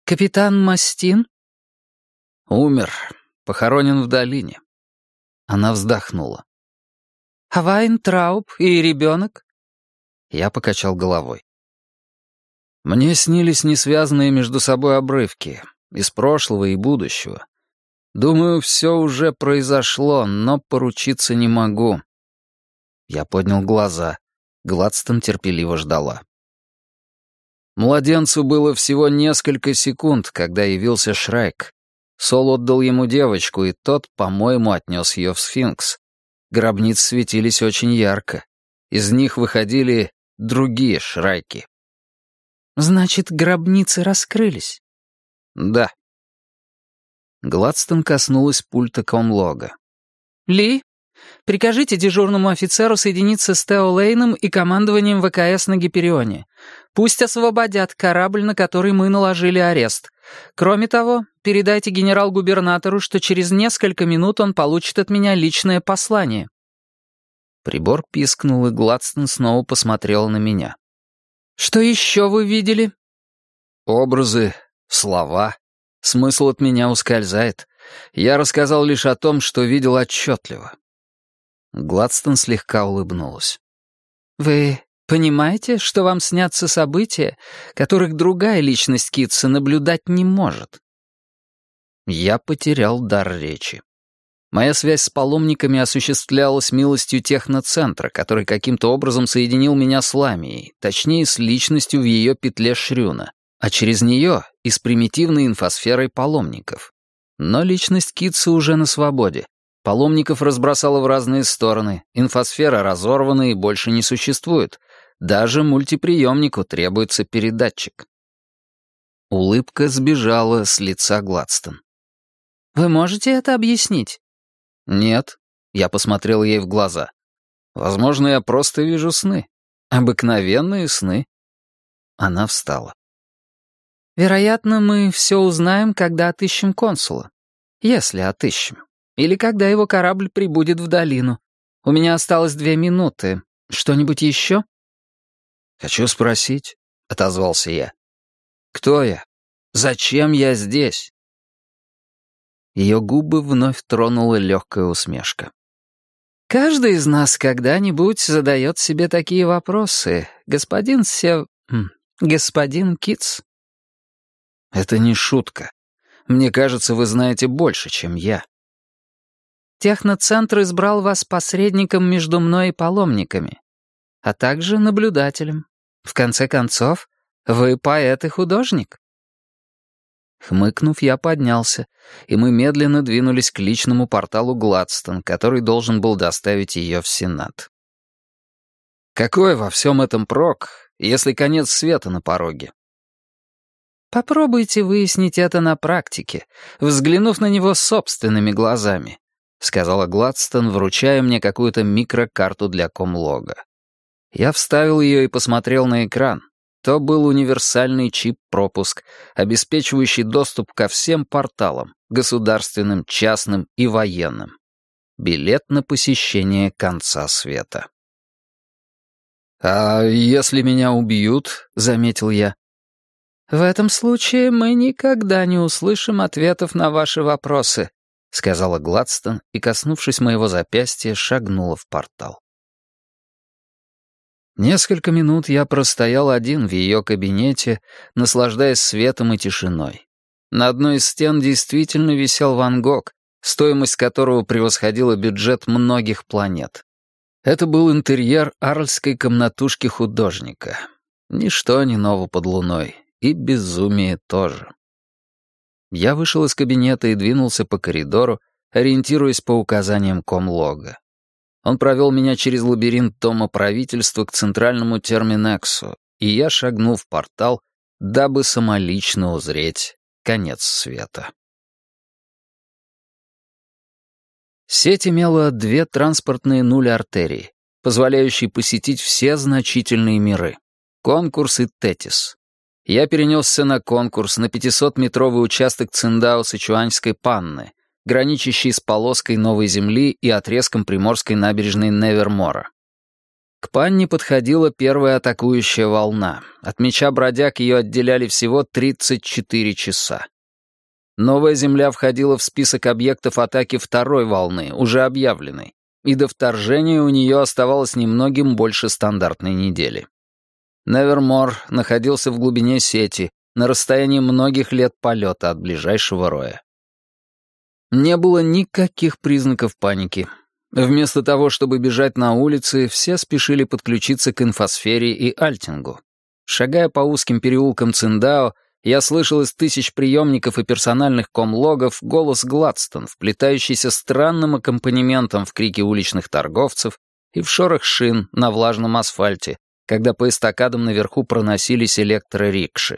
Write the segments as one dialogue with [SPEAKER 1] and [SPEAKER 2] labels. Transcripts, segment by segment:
[SPEAKER 1] «Капитан Мастин?»
[SPEAKER 2] «Умер. Похоронен в долине». Она вздохнула.
[SPEAKER 1] «А Вайнтрауб и ребенок?»
[SPEAKER 2] Я покачал головой. Мне снились несвязанные между собой обрывки из прошлого и будущего. Думаю, все уже произошло, но поручиться не могу. Я поднял глаза. Гладстон терпеливо ждала. Младенцу было всего несколько секунд, когда явился Шрайк. Сол отдал ему девочку, и тот, по-моему, отнес ее в сфинкс. Гробницы светились очень ярко. Из них выходили другие Шрайки.
[SPEAKER 1] «Значит, гробницы раскрылись?»
[SPEAKER 2] «Да». Гладстон коснулась пульта комлога.
[SPEAKER 1] «Ли, прикажите дежурному офицеру соединиться с Тео Лейном и командованием ВКС на Гиперионе. Пусть освободят корабль, на который мы наложили арест. Кроме того, передайте генерал-губернатору, что через несколько минут он получит от меня личное послание».
[SPEAKER 2] Прибор пискнул, и Гладстон снова посмотрел на меня.
[SPEAKER 1] «Что еще вы видели?»
[SPEAKER 2] Образы, слова. Смысл от меня ускользает. Я рассказал лишь о том, что видел отчетливо. Гладстон слегка улыбнулась.
[SPEAKER 1] «Вы понимаете, что вам снятся события, которых другая личность Китса наблюдать не может?»
[SPEAKER 2] Я потерял дар речи. Моя связь с паломниками осуществлялась милостью техноцентра, который каким-то образом соединил меня с Ламией, точнее, с личностью в ее петле Шрюна, а через нее и с примитивной инфосферой паломников. Но личность Китса уже на свободе. Паломников разбросало в разные стороны, инфосфера разорвана и больше не существует. Даже мультиприемнику требуется передатчик. Улыбка сбежала с лица Гладстон.
[SPEAKER 1] «Вы можете это объяснить?»
[SPEAKER 2] «Нет», — я посмотрел ей в глаза. «Возможно, я просто вижу сны. Обыкновенные сны». Она встала.
[SPEAKER 1] «Вероятно, мы все узнаем, когда отыщем консула. Если отыщем. Или когда его корабль прибудет в долину. У меня осталось 2 минуты. Что-нибудь еще?»
[SPEAKER 2] «Хочу спросить», — отозвался я. «Кто я? Зачем я здесь?» Ее губы вновь тронула легкая усмешка.
[SPEAKER 1] «Каждый из нас когда-нибудь задает себе такие вопросы, господин Китс».
[SPEAKER 2] «Это не шутка. Мне кажется, вы знаете больше, чем я».
[SPEAKER 1] «Техноцентр избрал вас посредником между мной и паломниками, а также наблюдателем. В конце концов, вы поэт и художник».
[SPEAKER 2] Хмыкнув, я поднялся, и мы медленно двинулись к личному порталу Гладстон, который должен был доставить ее в Сенат. Какой во всем этом прок, если конец света на пороге?
[SPEAKER 1] «Попробуйте выяснить это на практике, взглянув на него собственными глазами», сказала Гладстон, вручая мне какую-то микрокарту для комлога. Я вставил ее и посмотрел на экран. То был универсальный чип-пропуск, обеспечивающий доступ ко всем порталам, государственным, частным и военным. Билет на посещение конца света. «А если меня убьют?» — заметил я. «В этом случае мы никогда не услышим ответов на ваши вопросы», сказала Гладстон и, коснувшись моего запястья, шагнула в портал. Несколько минут я простоял один в ее кабинете, наслаждаясь светом и тишиной. На одной из стен действительно висел Ван Гог, стоимость которого превосходила бюджет многих планет. Это был интерьер арльской комнатушки художника. Ничто не ново под луной, и безумие тоже. Я вышел из кабинета и двинулся по коридору, ориентируясь по указаниям комлога. Он провел меня через лабиринт дома правительства к центральному терминексу, и я шагнул в портал, дабы самолично узреть конец света. Сеть имела 2 транспортные нуль-артерии, позволяющие посетить все значительные миры — Конкурс и Тетис. Я перенесся на Конкурс, на 500-метровый участок Циндао-Сычуаньской Панны, граничащий с полоской Новой Земли и отрезком приморской набережной Невермора. К Панне подходила первая атакующая волна. От меча бродяг ее отделяли всего 34 часа. Новая земля входила в список объектов атаки второй волны, уже объявленной, и до вторжения у нее оставалось немногим больше стандартной недели. Невермор находился в глубине сети, на расстоянии многих лет полета от ближайшего роя. Не было никаких признаков паники. Вместо того, чтобы бежать на улицы, все спешили подключиться к инфосфере и Альтингу. Шагая по узким переулкам Циндао, я слышал из тысяч приемников и персональных комлогов голос Гладстон, вплетающийся странным аккомпанементом в крике уличных торговцев и в шорох шин на влажном асфальте, когда по эстакадам наверху проносились электрорикши.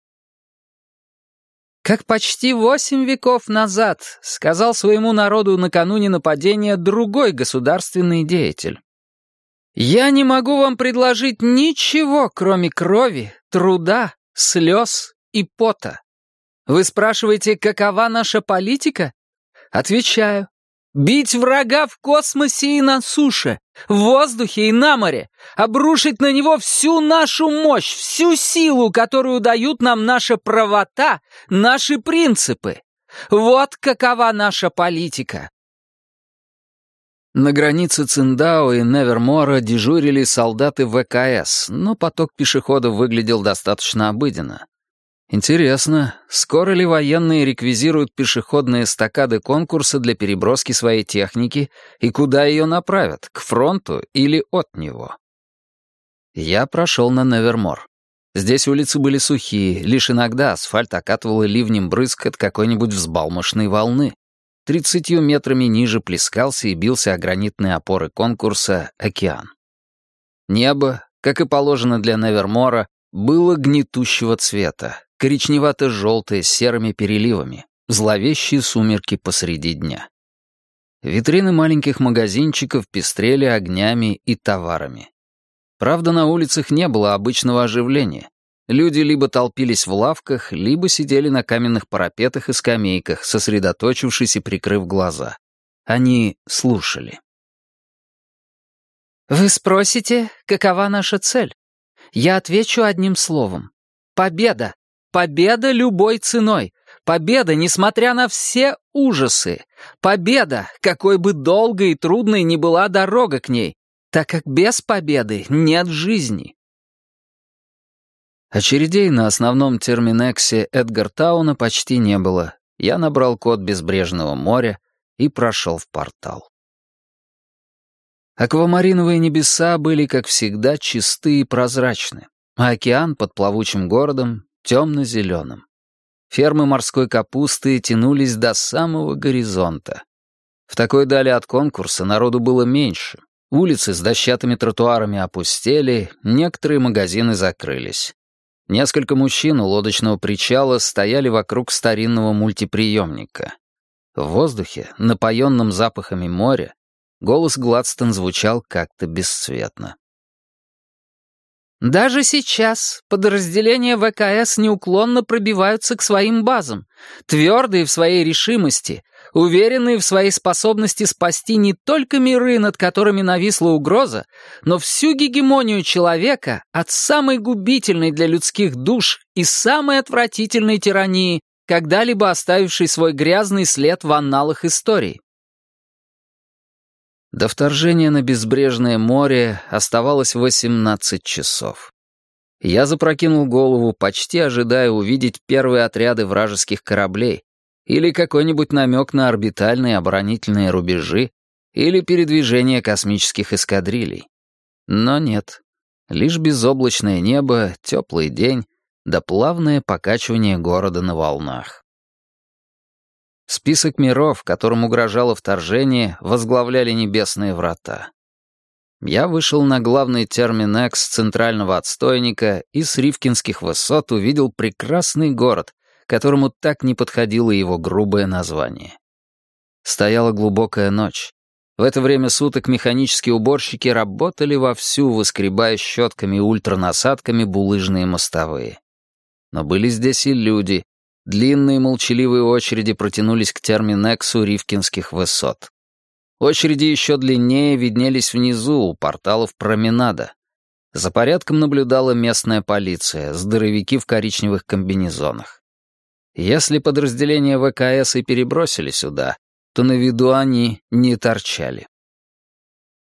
[SPEAKER 1] Как почти 8 веков назад сказал своему народу накануне нападения другой государственный деятель: «Я не могу вам предложить ничего, кроме крови, труда, слез и пота. Вы спрашиваете, какова наша политика? Отвечаю: бить врага в космосе и на суше, в воздухе и на море, обрушить на него всю нашу мощь, всю силу, которую дают нам наша правота, наши принципы. Вот какова наша политика». На границе Циндао и Невермора дежурили солдаты ВКС, но поток пешеходов выглядел достаточно обыденно. Интересно, скоро ли военные реквизируют пешеходные эстакады конкурса для переброски своей техники и куда ее направят, к фронту или от него? Я прошел на Невермор. Здесь улицы были сухие, лишь иногда асфальт окатывало ливнем брызг от какой-нибудь взбалмошной волны. 30 метрами ниже плескался и бился о гранитные опоры конкурса океан. Небо, как и положено для Невермора, было гнетущего цвета, коричневато-желтое с серыми переливами, зловещие сумерки посреди дня. Витрины маленьких магазинчиков пестрели огнями и товарами. Правда, на улицах не было обычного оживления. Люди либо толпились в лавках, либо сидели на каменных парапетах и скамейках, сосредоточившись и прикрыв глаза. Они слушали. «Вы спросите, какова наша цель? Я отвечу одним словом. Победа! Победа любой ценой! Победа, несмотря на все ужасы! Победа, какой бы долгой и трудной ни была дорога к ней, так как без победы нет жизни!» Очередей на основном терминексе Эдгартауна почти не было. Я набрал код Безбрежного моря и прошел в портал. Аквамариновые небеса были, как всегда, чисты и прозрачны, а океан под плавучим городом — темно-зеленым. Фермы морской капусты тянулись до самого горизонта. В такой дали от конкурса народу было меньше. Улицы с дощатыми тротуарами опустели, некоторые магазины закрылись. Несколько мужчин у лодочного причала стояли вокруг старинного мультиприемника. В воздухе, напоенном запахами моря, голос Гладстон звучал как-то бесцветно. «Даже сейчас подразделения ВКС неуклонно пробиваются к своим базам, твердые в своей решимости, уверенные в своей способности спасти не только миры, над которыми нависла угроза, но всю гегемонию человека от самой губительной для людских душ и самой отвратительной тирании, когда-либо оставившей свой грязный след в анналах истории». До вторжения на Безбрежное море оставалось 18 часов. Я запрокинул голову, почти ожидая увидеть первые отряды вражеских кораблей или какой-нибудь намек на орбитальные оборонительные рубежи или передвижение космических эскадрилей. Но нет. Лишь безоблачное небо, теплый день да плавное покачивание города на волнах. Список миров, которым угрожало вторжение, возглавляли небесные врата. Я вышел на главный терминекс центрального отстойника и с Ривкинских высот увидел прекрасный город, которому так не подходило его грубое название. Стояла глубокая ночь. В это время суток механические уборщики работали вовсю, выскребая щетками и ультранасадками булыжные мостовые. Но были здесь и люди. Длинные молчаливые очереди протянулись к терминексу Ривкинских высот. Очереди еще длиннее виднелись внизу, у порталов променада. За порядком наблюдала местная полиция, здоровяки в коричневых комбинезонах. Если подразделения ВКС и перебросили сюда, то на виду они не торчали.